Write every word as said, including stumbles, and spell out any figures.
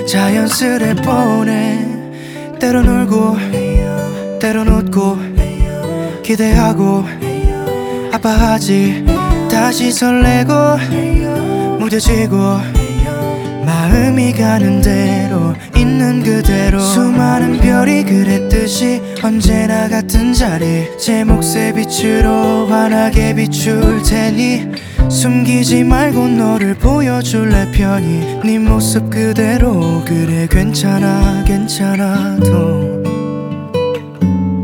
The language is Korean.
자연스레 보내. 때론 울고 때론 웃고 기대하고 아파하지. 다시 설레고 무뎌지고 마음이 가는 대로 있는 그대로. 수많은 별이 그랬듯이 언제나 같은 자리 제 몫의 빛으로 환하게 비출 테니 숨기지 말고 너를 보여줄래 편히. 네 모습 그대로. 그래 괜찮아 괜찮아도